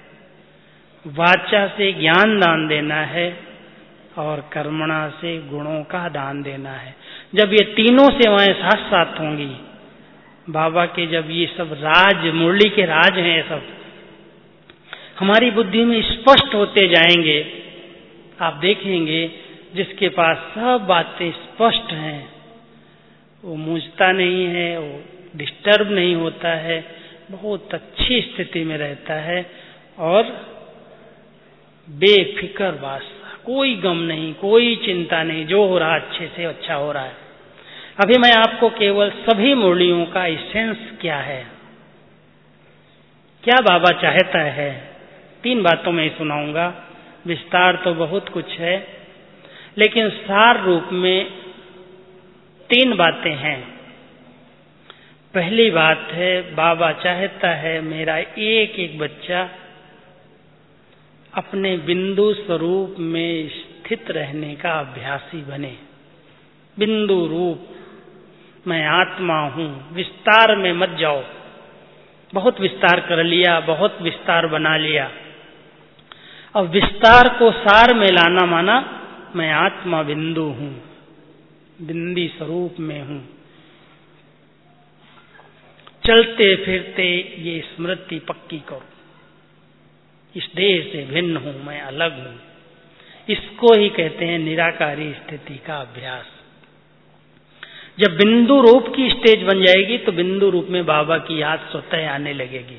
वाचा से ज्ञान दान देना है, और कर्मणा से गुणों का दान देना है। जब ये तीनों सेवाएं साथ साथ होंगी, बाबा के जब ये सब राज, मुरली के राज हैं, सब हमारी बुद्धि में स्पष्ट होते जाएंगे। आप देखेंगे जिसके पास सब बातें स्पष्ट हैं, वो मूंझता नहीं है, वो डिस्टर्ब नहीं होता है, बहुत अच्छी स्थिति में रहता है और बेफिक्र वास्ता, कोई गम नहीं, कोई चिंता नहीं, जो हो रहा अच्छे से अच्छा हो रहा है। अभी मैं आपको केवल सभी मुरलियों का एसेंस क्या है, क्या बाबा चाहता है, 3 बातों में ही सुनाऊंगा। विस्तार तो बहुत कुछ है, लेकिन सार रूप में 3 बातें हैं। पहली बात है, बाबा चाहता है मेरा एक एक बच्चा अपने बिंदु स्वरूप में स्थित रहने का अभ्यासी बने। बिंदु रूप, मैं आत्मा हूं, विस्तार में मत जाओ। बहुत विस्तार कर लिया, बहुत विस्तार बना लिया। अब विस्तार को सार में लाना माना मैं आत्मा बिंदु हूं, बिंदी स्वरूप में हूं। चलते फिरते ये स्मृति पक्की करो, इस देह से भिन्न हूं, मैं अलग हूं। इसको ही कहते हैं निराकारी स्थिति का अभ्यास। जब बिंदु रूप की स्टेज बन जाएगी तो बिंदु रूप में बाबा की याद स्वतः आने लगेगी।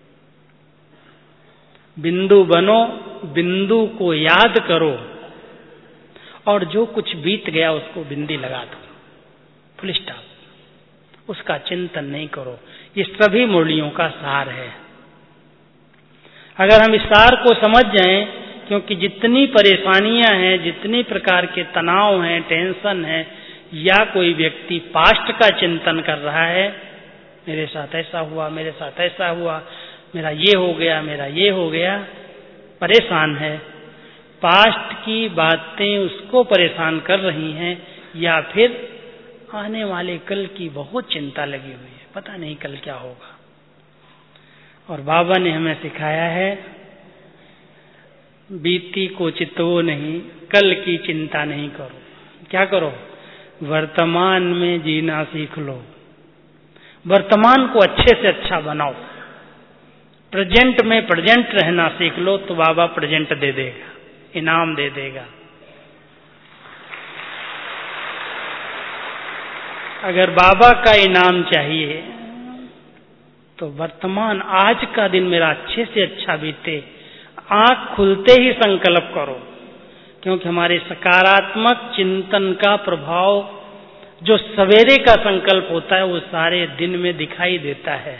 बिंदु बनो, बिंदु को याद करो, और जो कुछ बीत गया उसको बिंदी लगा दो, फुल स्टॉप। उसका चिंतन नहीं करो। ये सभी मुरलियों का सार है। अगर हम इस सार को समझ जाएं क्योंकि जितनी परेशानियां हैं, जितनी प्रकार के तनाव हैं, टेंशन है, या कोई व्यक्ति पास्ट का चिंतन कर रहा है, मेरे साथ ऐसा हुआ, मेरे साथ ऐसा हुआ, मेरा ये हो गया, मेरा ये हो गया, परेशान है, पास्ट की बातें उसको परेशान कर रही हैं, या फिर आने वाले कल की बहुत चिंता लगी हुई है, पता नहीं कल क्या होगा। और बाबा ने हमें सिखाया है, बीती को चितवो नहीं, कल की चिंता नहीं करो। क्या करो? वर्तमान में जीना सीख लो, वर्तमान को अच्छे से अच्छा बनाओ, प्रेजेंट में प्रेजेंट रहना सीख लो, तो बाबा प्रेजेंट दे देगा, इनाम दे देगा। अगर बाबा का इनाम चाहिए तो वर्तमान, आज का दिन मेरा अच्छे से अच्छा बीते, आंख खुलते ही संकल्प करो, क्योंकि हमारे सकारात्मक चिंतन का प्रभाव जो सवेरे का संकल्प होता है वो सारे दिन में दिखाई देता है।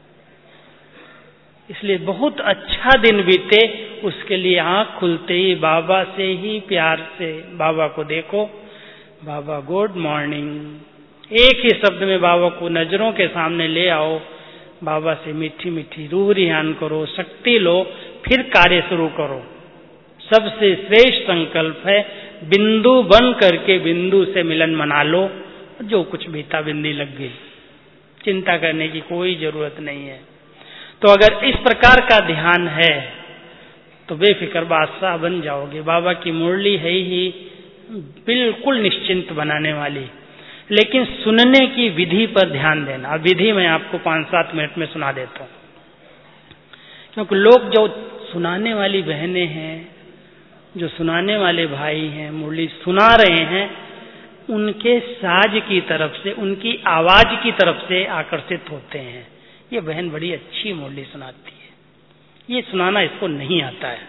इसलिए बहुत अच्छा दिन बीते, उसके लिए आंख खुलते ही बाबा से ही प्यार से बाबा को देखो, बाबा गुड मॉर्निंग, एक ही शब्द में बाबा को नजरों के सामने ले आओ, बाबा से मीठी मीठी रूह रिहान करो, शक्ति लो, फिर कार्य शुरू करो। सबसे श्रेष्ठ संकल्प है बिंदु बन करके बिंदु से मिलन मना लो, जो कुछ बीता बिंदी लग गई, चिंता करने की कोई जरूरत नहीं है। तो अगर इस प्रकार का ध्यान है तो बेफिक्र बादशाह बन जाओगे। बाबा की मुरली है ही बिल्कुल निश्चिंत बनाने वाली, लेकिन सुनने की विधि पर ध्यान देना। अब विधि मैं आपको 5-7 मिनट में सुना देता हूँ, क्योंकि लोग जो सुनाने वाली बहनें हैं, जो सुनाने वाले भाई हैं, मुरली सुना रहे हैं, उनके साज की तरफ से, उनकी आवाज की तरफ से आकर्षित होते हैं। ये बहन बड़ी अच्छी मुरली सुनाती है, ये सुनाना इसको नहीं आता है।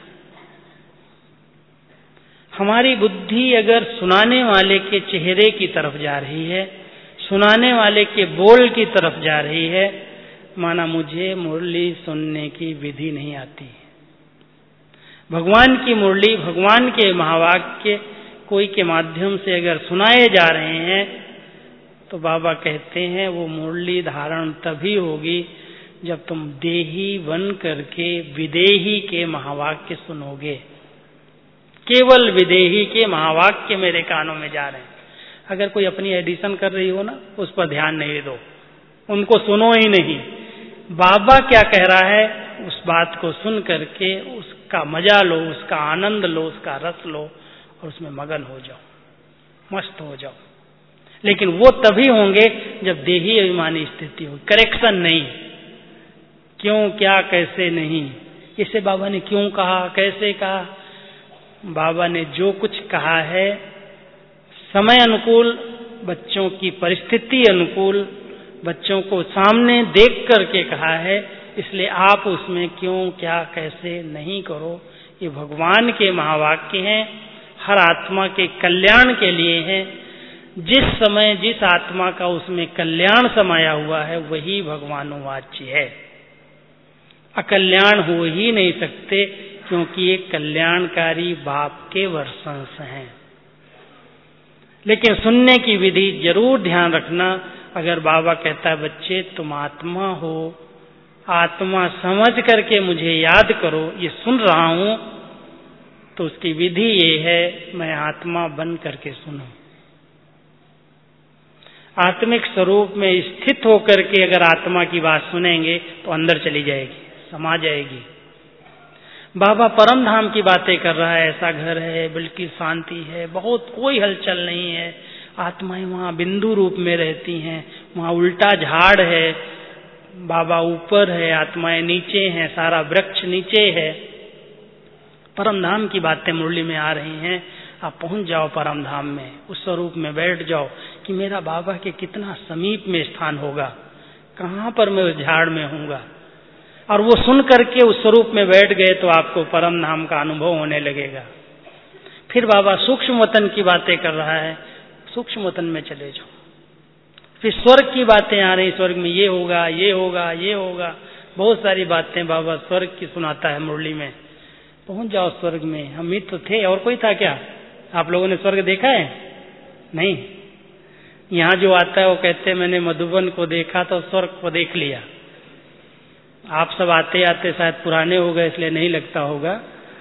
हमारी बुद्धि अगर सुनाने वाले के चेहरे की तरफ जा रही है, सुनाने वाले के बोल की तरफ जा रही है, माना मुझे मुरली सुनने की विधि नहीं आती। भगवान की मुरली, भगवान के महावाक्य कोई के माध्यम से अगर सुनाए जा रहे हैं तो बाबा कहते हैं वो मुरली धारण तभी होगी जब तुम देही बन करके विदेही के महावाक्य सुनोगे। केवल विदेही के महावाक्य मेरे कानों में जा रहे हैं। अगर कोई अपनी एडिशन कर रही हो ना, उस पर ध्यान नहीं दो, उनको सुनो ही नहीं। बाबा क्या कह रहा है उस बात को सुन करके उसका मजा लो, उसका आनंद लो, उसका रस लो और उसमें मगन हो जाओ, मस्त हो जाओ। लेकिन वो तभी होंगे जब देही अभिमानी स्थिति हो, करेक्शन नहीं, क्यों क्या कैसे नहीं। इसे बाबा ने क्यों कहा, कैसे कहा, बाबा ने जो कुछ कहा है समय अनुकूल, बच्चों की परिस्थिति अनुकूल, बच्चों को सामने देख करके कहा है, इसलिए आप उसमें क्यों क्या कैसे नहीं करो। ये भगवान के महावाक्य हैं, हर आत्मा के कल्याण के लिए हैं। जिस समय जिस आत्मा का उसमें कल्याण समाया हुआ है वही भगवानुवाच्य है। अकल्याण हो ही नहीं सकते, क्योंकि ये कल्याणकारी बाप के वर्षंश हैं। लेकिन सुनने की विधि जरूर ध्यान रखना। अगर बाबा कहता है बच्चे तुम आत्मा हो, आत्मा समझ करके मुझे याद करो, ये सुन रहा हूं, तो उसकी विधि ये है मैं आत्मा बन करके सुनूं। आत्मिक स्वरूप में स्थित होकर के अगर आत्मा की बात सुनेंगे तो अंदर चली जाएगी, समा जाएगी। बाबा परम धाम की बातें कर रहा है, ऐसा घर है, बिल्कुल शांति है, बहुत कोई हलचल नहीं है, आत्माएं वहां बिंदु रूप में रहती हैं, वहां उल्टा झाड़ है, बाबा ऊपर है, आत्माएं नीचे हैं, सारा वृक्ष नीचे है। परम धाम की बातें मुरली में आ रही हैं। आप पहुंच जाओ परम धाम में, उस स्वरूप में बैठ जाओ कि मेरा बाबा के कितना समीप में स्थान होगा, कहां पर मैं उस झाड़ में हूँगा। और वो सुन करके उस स्वरूप में बैठ गए तो आपको परम धाम का अनुभव होने लगेगा। फिर बाबा सूक्ष्म वतन की बातें कर रहा है, सूक्ष्म वतन में चले जाओ। फिर स्वर्ग की बातें आ रही, स्वर्ग में ये होगा, ये होगा, ये होगा, बहुत सारी बातें बाबा स्वर्ग की सुनाता है मुरली में। पहुंच जाओ स्वर्ग में। हम ही तो थे, और कोई था क्या? आप लोगों ने स्वर्ग देखा है? नहीं। यहाँ जो आता है वो कहते हैं मैंने मधुबन को देखा तो स्वर्ग को देख लिया। आप सब आते आते शायद पुराने हो गए इसलिए नहीं लगता होगा।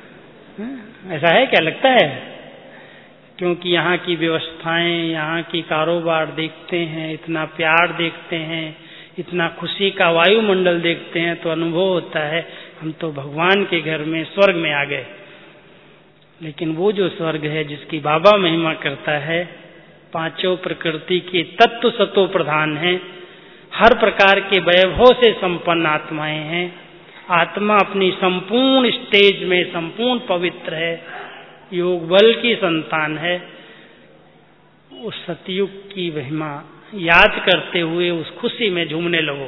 ऐसा है क्या? लगता है? क्योंकि यहाँ की व्यवस्थाएं, यहाँ की कारोबार देखते हैं, इतना प्यार देखते हैं, इतना खुशी का वायुमंडल देखते हैं, तो अनुभव होता है हम तो भगवान के घर में, स्वर्ग में आ गए। लेकिन वो जो स्वर्ग है जिसकी बाबा महिमा करता है, पांचों प्रकृति के तत्व सतो प्रधान है, हर प्रकार के वैभव से संपन्न आत्माएं हैं, आत्मा अपनी संपूर्ण स्टेज में संपूर्ण पवित्र है, योग बल की संतान है। उस सतयुग की महिमा याद करते हुए उस खुशी में झूमने लगो।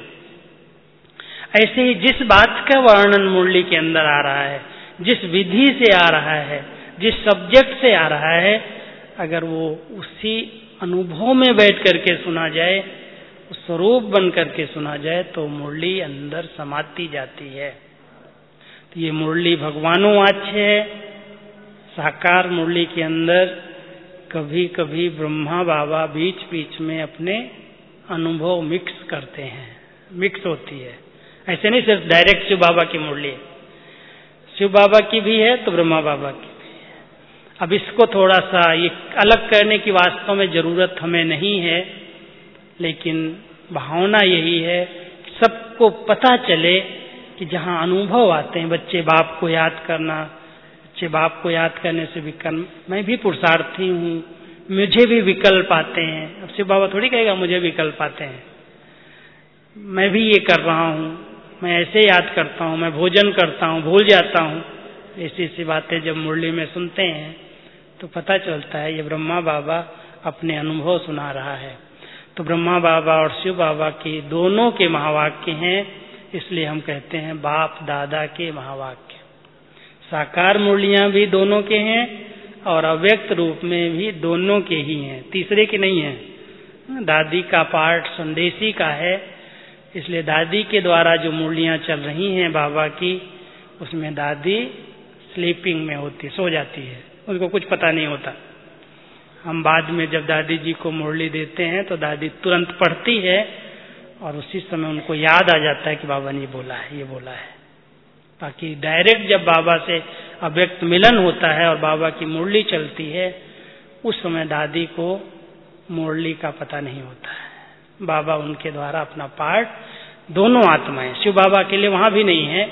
ऐसे ही जिस बात का वर्णन मुरली के अंदर आ रहा है, जिस विधि से आ रहा है, जिस सब्जेक्ट से आ रहा है, अगर वो उसी अनुभव में बैठ करके सुना जाए, उस स्वरूप बन करके सुना जाए, तो मुरली अंदर समाती जाती है। तो ये मुरली भगवानों वाच्य है। साकार मुरली के अंदर कभी कभी ब्रह्मा बाबा बीच बीच में अपने अनुभव मिक्स करते हैं, मिक्स होती है। ऐसे नहीं सिर्फ डायरेक्ट शिव बाबा की मुरली है, शिव बाबा की भी है तो ब्रह्मा बाबा की भी है। अब इसको थोड़ा सा ये अलग करने की वास्तव में जरूरत हमें नहीं है, लेकिन भावना यही है कि सबको पता चले कि जहाँ अनुभव आते हैं, बच्चे बाप को याद करना, बच्चे बाप को याद करने से विकल्प, मैं भी पुरुषार्थी हूँ, मुझे भी विकल्प आते हैं। अब शिव बाबा थोड़ी कहेगा मुझे विकल्प आते हैं, मैं भी ये कर रहा हूँ, मैं ऐसे याद करता हूँ, मैं भोजन करता हूँ, भूल जाता हूँ। ऐसी ऐसी बातें जब मुरली में सुनते हैं तो पता चलता है ये ब्रह्मा बाबा अपने अनुभव सुना रहा है। तो ब्रह्मा बाबा और शिव बाबा के दोनों के महावाक्य हैं, इसलिए हम कहते हैं बाप दादा के महावाक्य। साकार मुरलियां भी दोनों के हैं और अव्यक्त रूप में भी दोनों के ही हैं, तीसरे के नहीं है। दादी का पार्ट संदेशी का है, इसलिए दादी के द्वारा जो मुरलियां चल रही हैं बाबा की, उसमें दादी स्लीपिंग में होती, सो जाती है, उनको कुछ पता नहीं होता। हम बाद में जब दादी जी को मुरली देते हैं तो दादी तुरंत पढ़ती है और उसी समय उनको याद आ जाता है कि बाबा ने ये बोला है, ये बोला है। बाकी डायरेक्ट जब बाबा से अव्यक्त मिलन होता है और बाबा की मुरली चलती है, उस समय दादी को मुरली का पता नहीं होता है। बाबा उनके द्वारा अपना पार्ट, दोनों आत्माएं, शिव बाबा के लिए वहां भी नहीं है।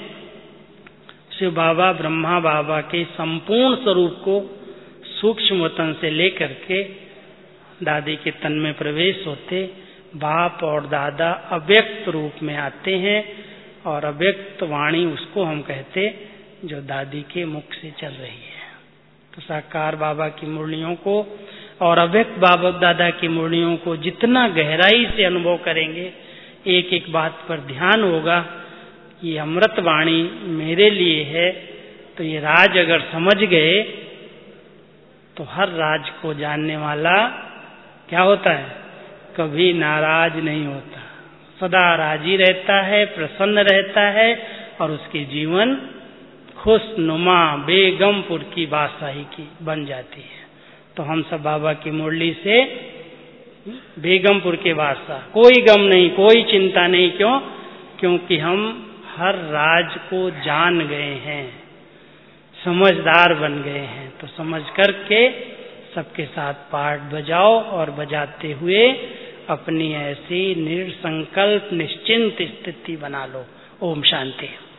शिव बाबा ब्रह्मा बाबा के संपूर्ण स्वरूप को सूक्ष्म वतन से लेकर के दादी के तन में प्रवेश होते, बाप और दादा अव्यक्त रूप में आते हैं और अव्यक्त वाणी उसको हम कहते जो दादी के मुख से चल रही है। तो साकार बाबा की मुरलियों को और अव्यक्त बाबा दादा की मुरलियों को जितना गहराई से अनुभव करेंगे, एक एक बात पर ध्यान होगा, ये अमृत वाणी मेरे लिए है। तो ये राज अगर समझ गए तो हर राज को जानने वाला क्या होता है, कभी नाराज नहीं होता, सदा राजी रहता है, प्रसन्न रहता है और उसके जीवन खुशनुमा बेगमपुर की बादशाही की बन जाती है। तो हम सब बाबा की मुरली से बेगमपुर के बादशाह, कोई गम नहीं, कोई चिंता नहीं। क्यों? क्योंकि हम हर राज को जान गए हैं, समझदार बन गए हैं। तो समझ करके सबके साथ पाठ बजाओ और बजाते हुए अपनी ऐसी निर्संकल्प निश्चिंत स्थिति बना लो। ओम शांति।